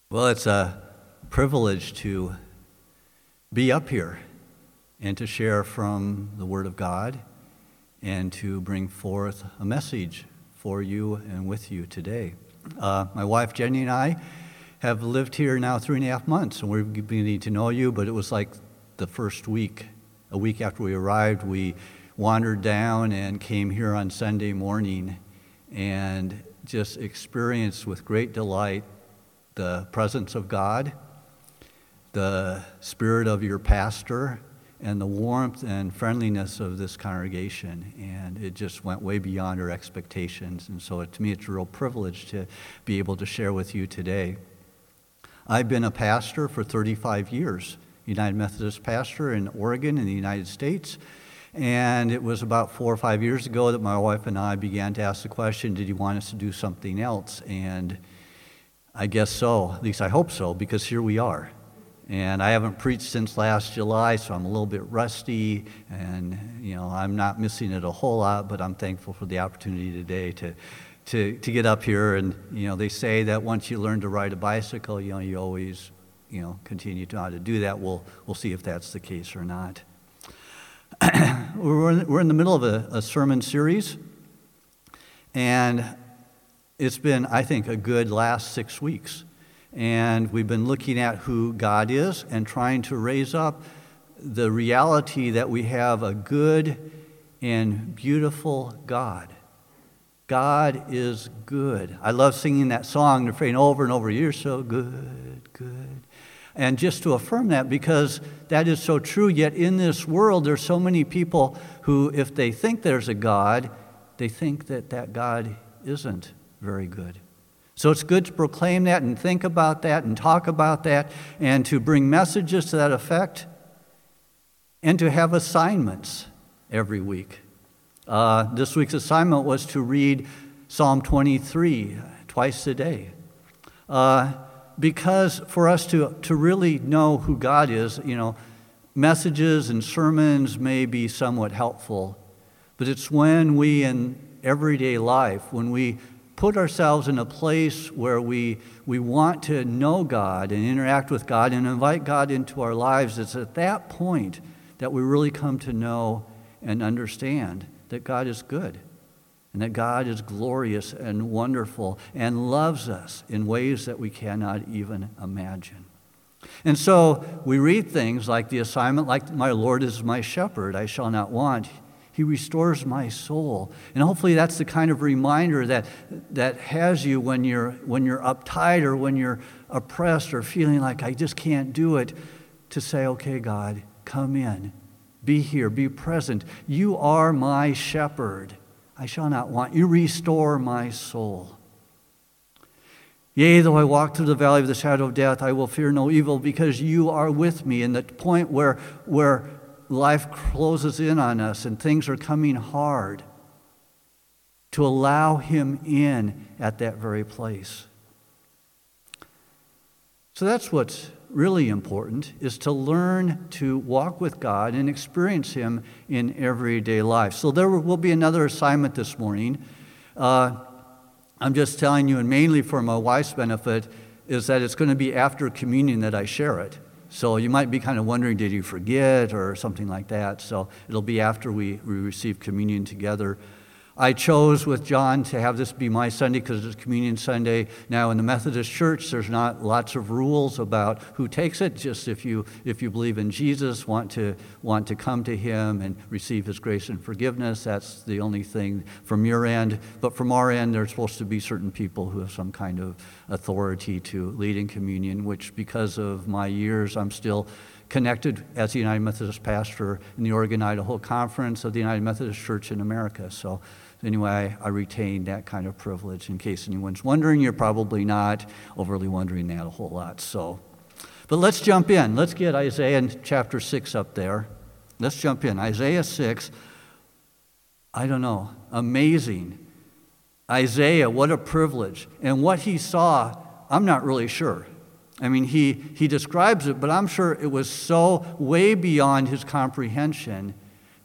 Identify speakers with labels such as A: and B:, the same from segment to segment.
A: Well, it's a privilege to be up here and to share from the Word of God and to bring forth a message for you and with you today. My wife Jenny and I have lived here now 3.5 months, and we're beginning to know you, but it was like the first week. A week after we arrived, we wandered down and came here on Sunday morning and just experienced with great delight the presence of God, the spirit of your pastor, and the warmth and friendliness of this congregation. And it just went way beyond our expectations. And so to me, it's a real privilege to be able to share with you today. I've been a pastor for 35 years, United Methodist pastor in Oregon in the United States. And it was about 4 or 5 years ago that my wife and I began to ask the question, did he want us to do something else? And I guess so, at least I hope so, because here we are. And I haven't preached since last July, so I'm a little bit rusty, and I'm not missing it a whole lot, but I'm thankful for the opportunity today to get up here. And they say that once you learn to ride a bicycle, you always continue to know how to do that. We'll see if that's the case or not. We're in the middle of a sermon series, and it's been, I think, a good last 6 weeks. And we've been looking at who God is and trying to raise up the reality that we have a good and beautiful God. God is good. I love singing that song, refrain over and over, you're so good, good. And just to affirm that, because that is so true, yet in this world there's so many people who, if they think there's a God, they think that God isn't very good. So it's good to proclaim that and think about that and talk about that and to bring messages to that effect and to have assignments every week. This week's assignment was to read Psalm 23 twice a day. Because for us to really know who God is, messages and sermons may be somewhat helpful, but it's when we in everyday life, when we put ourselves in a place where we want to know God and interact with God and invite God into our lives, it's at that point that we really come to know and understand that God is good and that God is glorious and wonderful and loves us in ways that we cannot even imagine. And so we read things like the assignment, like my Lord is my shepherd, I shall not want. He restores my soul. And hopefully that's the kind of reminder that has you when you're uptight or when you're oppressed or feeling like I just can't do it, to say, okay, God, come in, be here, be present. You are my shepherd. I shall not want. You restore my soul. Yea, though I walk through the valley of the shadow of death, I will fear no evil because you are with me. And the point where life closes in on us and things are coming hard, to allow him in at that very place. So that's what's really important, is to learn to walk with God and experience him in everyday life. So there will be another assignment this morning. I'm just telling you, and mainly for my wife's benefit, is that it's going to be after communion that I share it. So you might be kind of wondering, did you forget or something like that? So it'll be after we receive communion together. I chose with John to have this be my Sunday because it's Communion Sunday. Now in the Methodist Church, there's not lots of rules about who takes it. Just if you believe in Jesus, want to come to him and receive his grace and forgiveness, that's the only thing from your end. But from our end, there's supposed to be certain people who have some kind of authority to lead in communion, which because of my years, I'm still connected as the United Methodist pastor in the Oregon, Idaho Conference of the United Methodist Church in America. So anyway, I retain that kind of privilege. In case anyone's wondering, you're probably not overly wondering that a whole lot. But let's jump in. Let's get Isaiah chapter 6 up there. Let's jump in. Isaiah 6, I don't know, amazing. Isaiah, what a privilege. And what he saw, I'm not really sure. I mean, he describes it, but I'm sure it was so way beyond his comprehension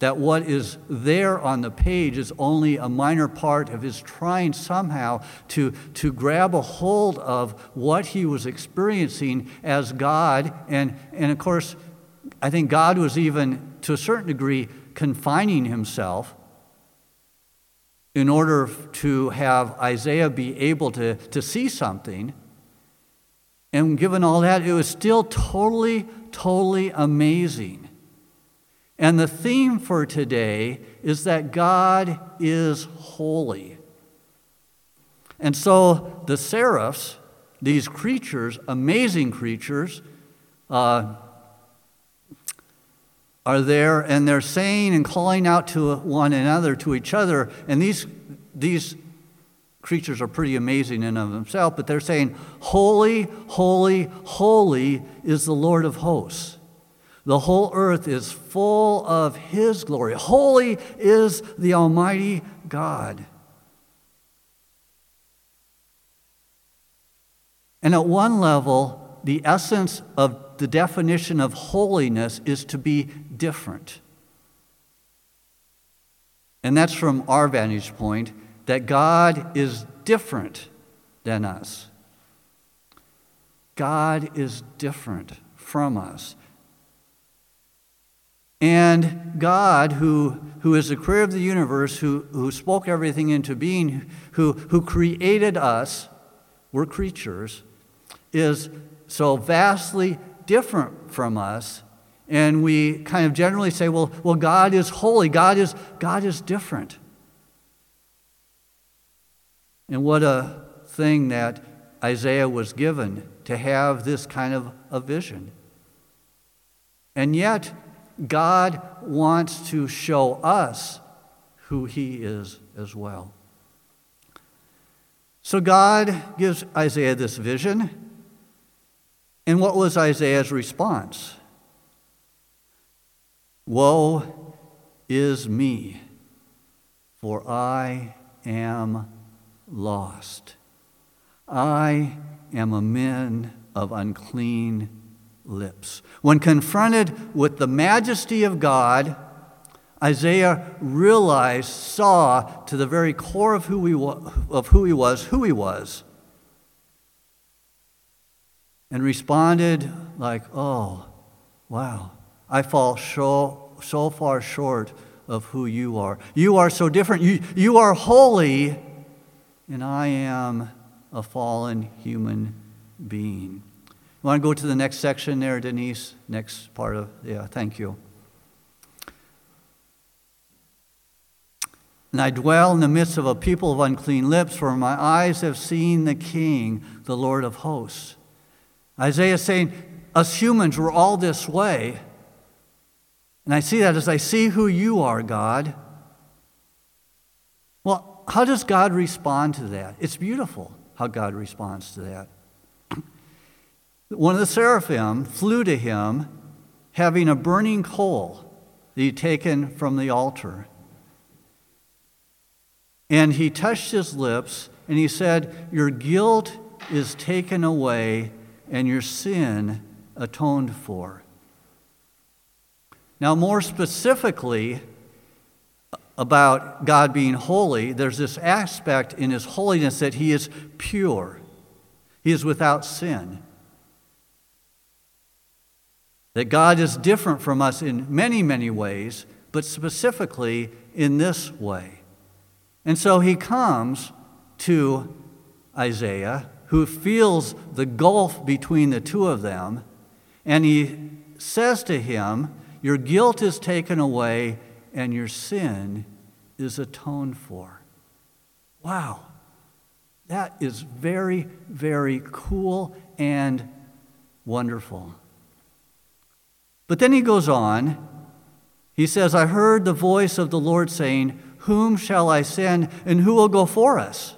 A: that what is there on the page is only a minor part of his trying somehow to grab a hold of what he was experiencing as God. And of course, I think God was even, to a certain degree, confining himself in order to have Isaiah be able to see something. And given all that, it was still totally amazing. And the theme for today is that God is holy. And so the seraphs, these creatures, amazing creatures, are there, and they're saying and calling out to one another, to each other, and these creatures are pretty amazing in and of themselves, but they're saying, "Holy, holy, holy is the Lord of hosts. The whole earth is full of his glory. Holy is the Almighty God." And at one level, the essence of the definition of holiness is to be different. And that's from our vantage point, that God is different than us. God is different from us. And God, who is the creator of the universe, who spoke everything into being, who created us, we're creatures, is so vastly different from us. And we kind of generally say, well, God is holy. God is different. And what a thing that Isaiah was given to have this kind of a vision. And yet, God wants to show us who he is as well. So God gives Isaiah this vision. And what was Isaiah's response? "Woe is me, for I am lost. I am a man of unclean lips." When confronted with the majesty of God, Isaiah saw to the very core of who he was, and responded like, "Oh, wow, I fall so far short of who you are. You are so different. You are holy, and I am a fallen human being." You want to go to the next section there, Denise? Next part of, thank you. "And I dwell in the midst of a people of unclean lips, for my eyes have seen the King, the Lord of hosts." Isaiah is saying, us humans, we're all this way. And I see that as I see who you are, God. Well, how does God respond to that? It's beautiful how God responds to that. One of the seraphim flew to him, having a burning coal that he'd taken from the altar. And he touched his lips, and he said, "Your guilt is taken away, and your sin atoned for." Now, more specifically about God being holy, there's this aspect in his holiness that he is pure. He is without sin. That God is different from us in many, many ways, but specifically in this way. And so he comes to Isaiah, who feels the gulf between the two of them, and he says to him, "Your guilt is taken away, and your sin is atoned for." Wow. That is very, very cool and wonderful. But then he goes on. He says, "I heard the voice of the Lord saying, 'Whom shall I send, and who will go for us?'"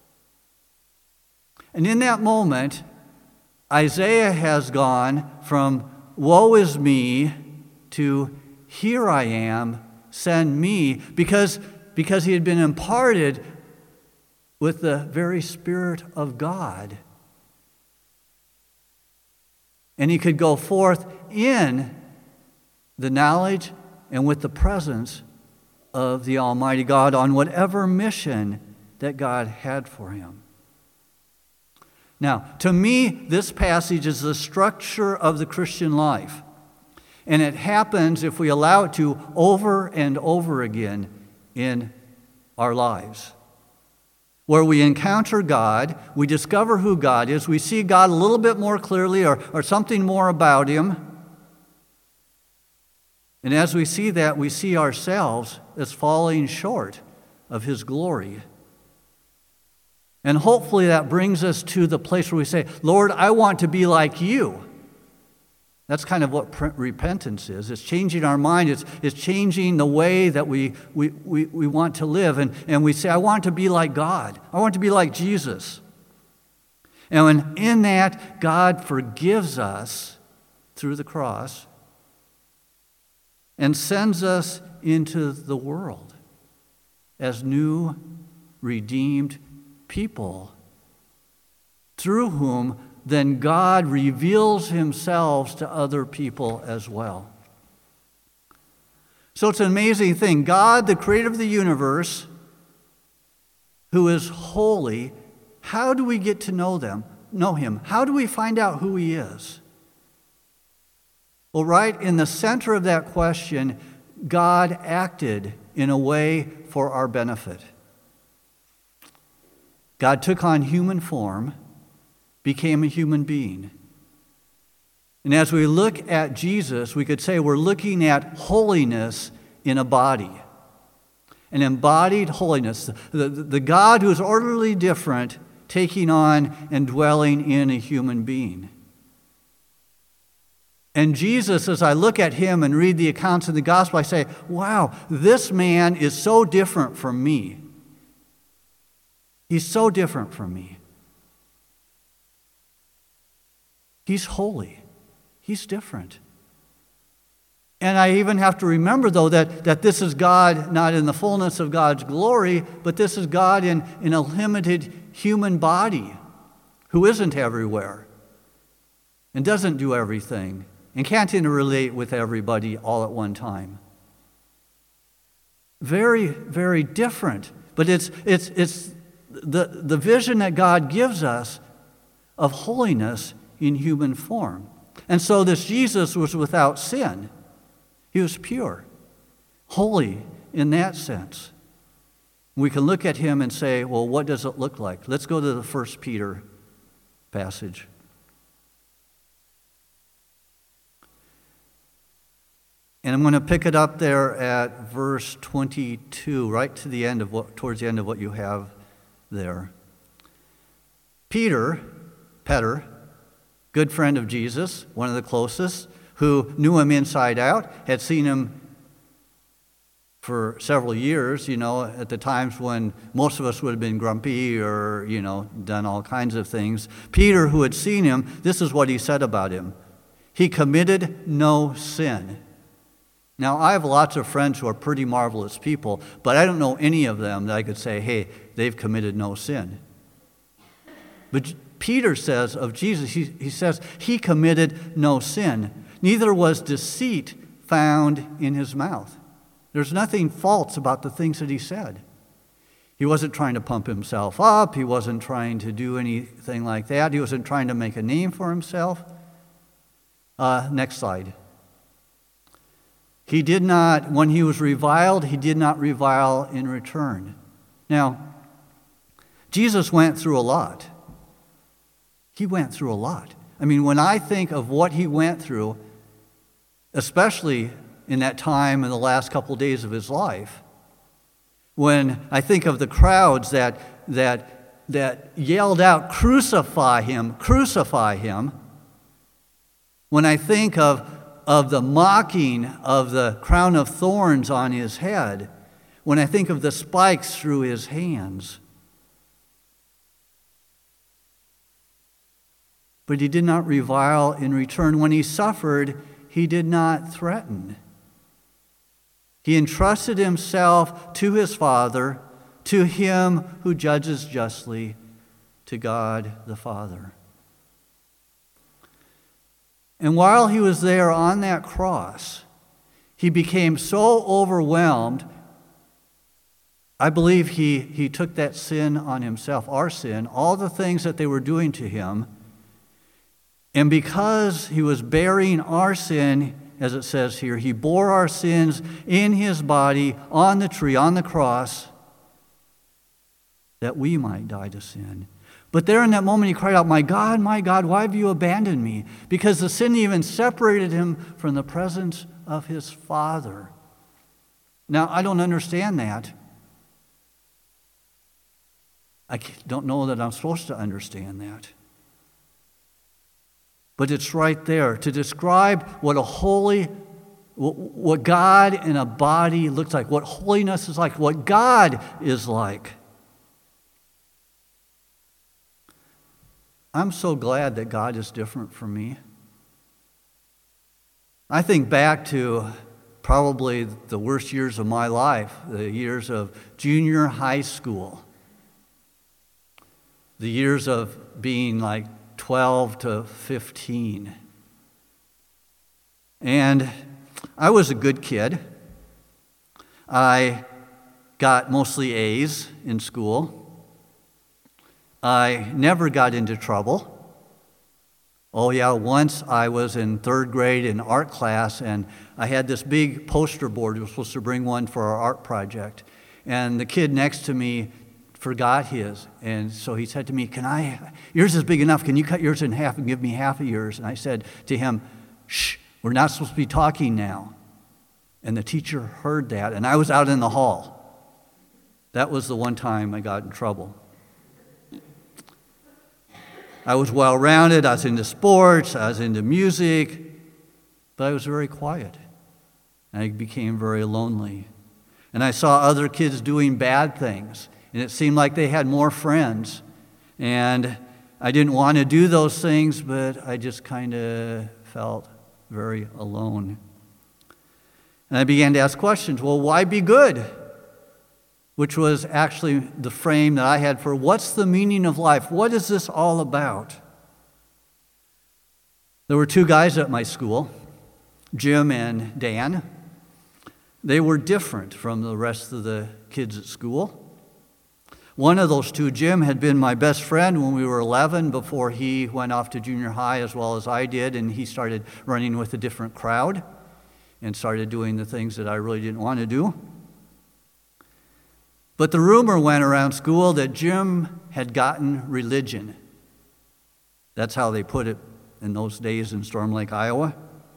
A: And in that moment, Isaiah has gone from "woe is me" to "here I am, send me," because he had been imparted with the very Spirit of God. And he could go forth in the knowledge and with the presence of the Almighty God on whatever mission that God had for him. Now, to me, this passage is the structure of the Christian life. And it happens, if we allow it to, over and over again in our lives. Where we encounter God, we discover who God is, we see God a little bit more clearly or something more about him. And as we see that, we see ourselves as falling short of his glory. And hopefully that brings us to the place where we say, Lord, I want to be like you. That's kind of what repentance is. It's changing our mind. It's changing the way that we want to live. And we say, I want to be like God. I want to be like Jesus. And in that, God forgives us through the cross and sends us into the world as new, redeemed people, through whom then God reveals himself to other people as well. So it's an amazing thing. God, the creator of the universe, who is holy, how do we get to know him? How do we find out who he is? Well, right in the center of that question, God acted in a way for our benefit. God took on human form, became a human being. And as we look at Jesus, we could say we're looking at holiness in a body. An embodied holiness. The God who is orderly different, taking on and dwelling in a human being. And Jesus, as I look at him and read the accounts in the gospel, I say, wow, this man is so different from me. He's so different from me. He's holy. He's different. And I even have to remember, though, that this is God not in the fullness of God's glory, but this is God in a limited human body who isn't everywhere and doesn't do everything and can't interrelate with everybody all at one time. Very, very different. But it's the vision that God gives us of holiness in human form. And so this Jesus was without sin. He was pure, holy in that sense. We can look at him and say, well, what does it look like? Let's go to the 1 Peter passage. And I'm going to pick it up there at verse 22, right to the end of towards the end of what you have there. Peter, good friend of Jesus, one of the closest, who knew him inside out, had seen him for several years, at the times when most of us would have been grumpy or, done all kinds of things. Peter, who had seen him, this is what he said about him. He committed no sin. Now, I have lots of friends who are pretty marvelous people, but I don't know any of them that I could say, hey, they've committed no sin. But Peter says of Jesus, he says, he committed no sin. Neither was deceit found in his mouth. There's nothing false about the things that he said. He wasn't trying to pump himself up. He wasn't trying to do anything like that. He wasn't trying to make a name for himself. Next slide. He did not, when he was reviled, he did not revile in return. Now, Jesus went through a lot. He went through a lot. I mean, when I think of what he went through, especially in that time in the last couple of days of his life, when I think of the crowds that yelled out, crucify him, crucify him, when I think of the mocking of the crown of thorns on his head, when I think of the spikes through his hands. But he did not revile in return. When he suffered, he did not threaten. He entrusted himself to his Father, to him who judges justly, to God the Father. And while he was there on that cross, He became so overwhelmed. I believe he took that sin on himself, our sin, all the things that they were doing to him. And because he was bearing our sin, as it says here, he bore our sins in his body on the tree, on the cross, that we might die to sin. But there in that moment he cried out, my God, why have you abandoned me?" Because the sin even separated him from the presence of his Father. Now, I don't understand that. I don't know that I'm supposed to understand that. But it's right there to describe what God in a body looks like, what holiness is like, what God is like. I'm so glad that God is different from me. I think back to probably the worst years of my life, the years of junior high school, the years of being like 12 to 15. And I was a good kid. I got mostly A's in school. I never got into trouble. Oh yeah, once I was in third grade in art class, and I had this big poster board. We were supposed to bring one for our art project. And the kid next to me forgot his. And so he said to me, yours is big enough, can you cut yours in half and give me half of yours? And I said to him, "Shh, we're not supposed to be talking now." And the teacher heard that, and I was out in the hall. That was the one time I got in trouble. I was well-rounded, I was into sports, I was into music, but I was very quiet. And I became very lonely. And I saw other kids doing bad things, and it seemed like they had more friends. And I didn't want to do those things, but I just kind of felt very alone. And I began to ask questions. Well, why be good? Which was actually the frame that I had for what's the meaning of life? What is this all about? There were two guys at my school, Jim and Dan. They were different from the rest of the kids at school. One of those two, Jim, had been my best friend when we were 11 before he went off to junior high as well as I did, and he started running with a different crowd and started doing the things that I really didn't want to do. But the rumor went around school that Jim had gotten religion. That's how they put it in those days in Storm Lake, Iowa.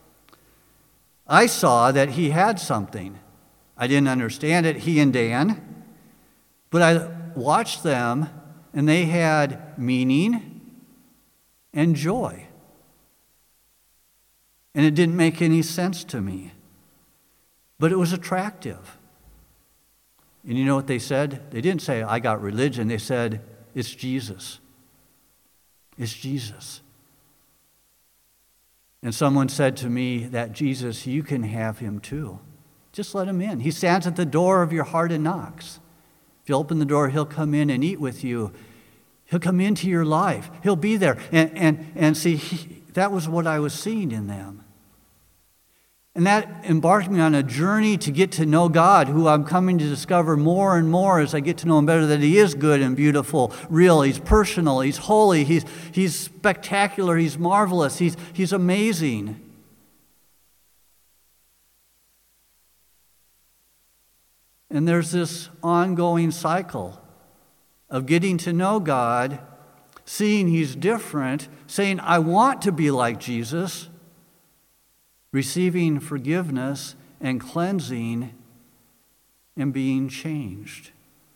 A: I saw that he had something. I didn't understand it, he and Dan, but I watched them, and they had meaning and joy. And it didn't make any sense to me, but it was attractive. And you know what they said? They didn't say, "I got religion." They said, "It's Jesus. It's Jesus." And someone said to me, "That Jesus, you can have him too. Just let him in. He stands at the door of your heart and knocks. If you open the door, he'll come in and eat with you. He'll come into your life. He'll be there." And see, that was what I was seeing in them. And that embarked me on a journey to get to know God, who I'm coming to discover more and more as I get to know him better, that he is good and beautiful, real, he's personal, he's holy, he's spectacular, he's marvelous, he's amazing. And there's this ongoing cycle of getting to know God, seeing he's different, saying, "I want to be like Jesus," receiving forgiveness and cleansing and being changed.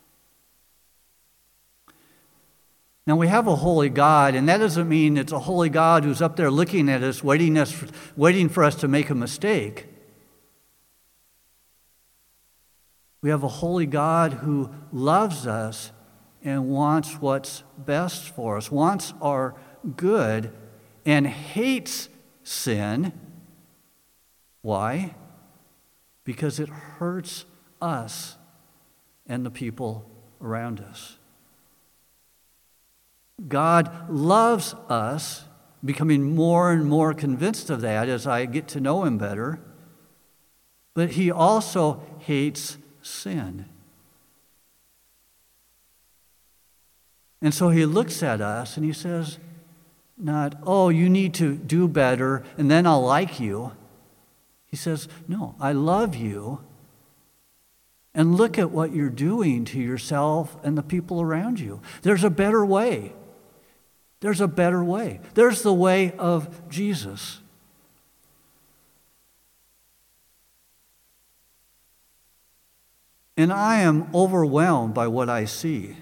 A: Now, we have a holy God, and that doesn't mean it's a holy God who's up there looking at us, waiting for us to make a mistake. We have a holy God who loves us and wants what's best for us, wants our good, and hates sin. Why? Because it hurts us and the people around us. God loves us, becoming more and more convinced of that as I get to know him better. but he also hates sin. And so he looks at us and he says, not, oh, you need to do better and then I'll like you. He says, no, I love you. And look at what you're doing to yourself and the people around you. There's a better way. There's a better way. There's the way of Jesus. And I am overwhelmed by what I see.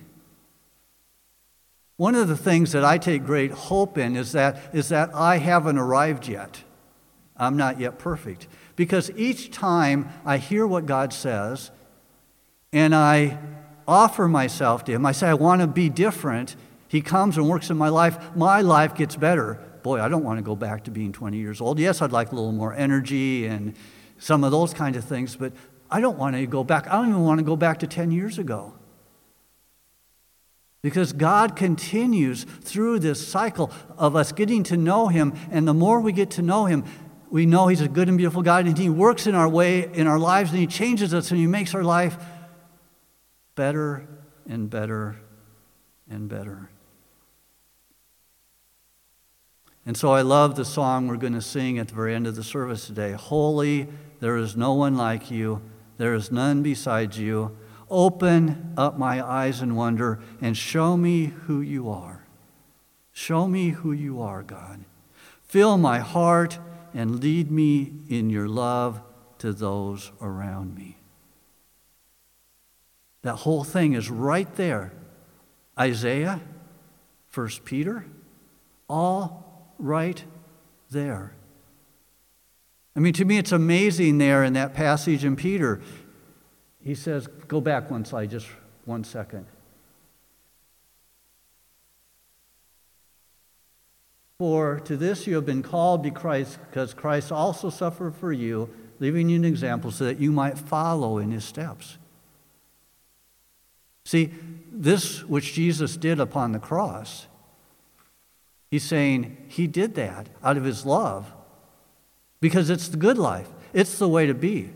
A: One of the things that I take great hope in is that I haven't arrived yet. I'm not yet perfect. Because each time I hear what God says and I offer myself to Him, I say, I want to be different. He comes and works in my life gets better. Boy, I don't want to go back to being 20 years old. Yes, I'd like a little more energy and some of those kind of things, but I don't want to go back. I don't even want to go back to 10 years ago. Because God continues through this cycle of us getting to know Him, and the more we get to know Him, we know He's a good and beautiful God, and He works in our lives, and He changes us, and He makes our life better and better and better. And so I love the song we're going to sing at the very end of the service today. Holy, there is no one like you. There is none besides you. Open up my eyes in wonder and show me who you are. Show me who you are, God. Fill my heart and lead me in your love to those around me. That whole thing is right there. Isaiah, 1 Peter, all right there. I mean, to me, it's amazing there in that passage in Peter. He says, go back one slide, just 1 second. For to this you have been called because Christ also suffered for you, leaving you an example so that you might follow in His steps. See, this which Jesus did upon the cross, He's saying He did that out of His love because it's the good life. It's the way to be.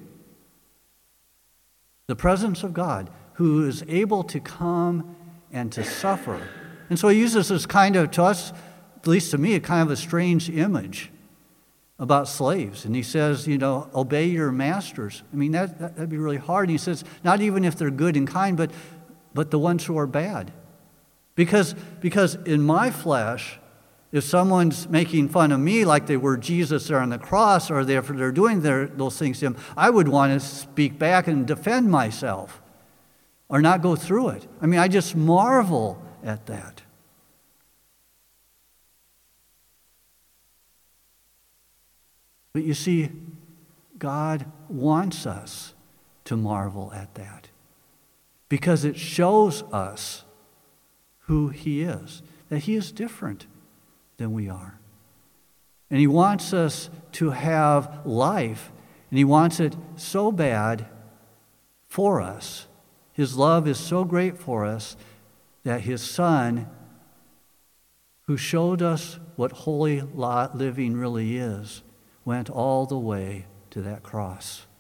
A: The presence of God who is able to come and to suffer. And so He uses this kind of, to us, at least to me, a kind of a strange image about slaves. And He says, obey your masters. I mean, that'd be really hard. And He says, not even if they're good and kind, but the ones who are bad. Because in my flesh, if someone's making fun of me like they were Jesus there on the cross, or they're doing those things to Him, I would want to speak back and defend myself or not go through it. I mean, I just marvel at that. But you see, God wants us to marvel at that because it shows us who He is, that He is different than we are. And He wants us to have life, and He wants it so bad for us. His love is so great for us that His Son, who showed us what holy living really is, went all the way to that cross.